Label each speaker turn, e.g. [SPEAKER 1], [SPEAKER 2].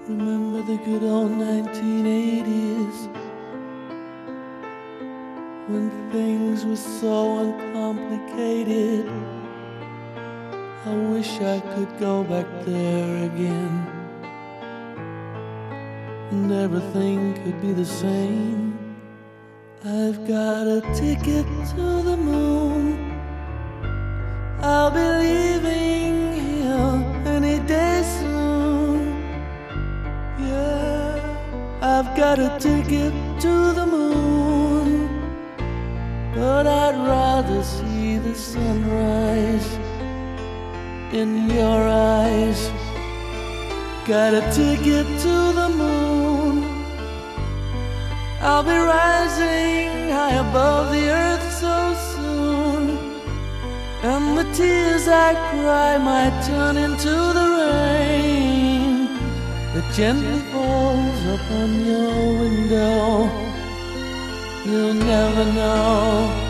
[SPEAKER 1] Remember the good old 1980s when things were so uncomplicated. I wish I could go back there again and everything could be the same. I've got a ticket to the moon. I'll be leaving here any day soon. Yeah, I've got a ticket to the moon, but I'd rather see the sunrise in your eyes. Got a ticket to the moon. I'll be rising high above the earth so soon, and the tears I cry might turn into the rain that gently falls upon your window. You'll never know.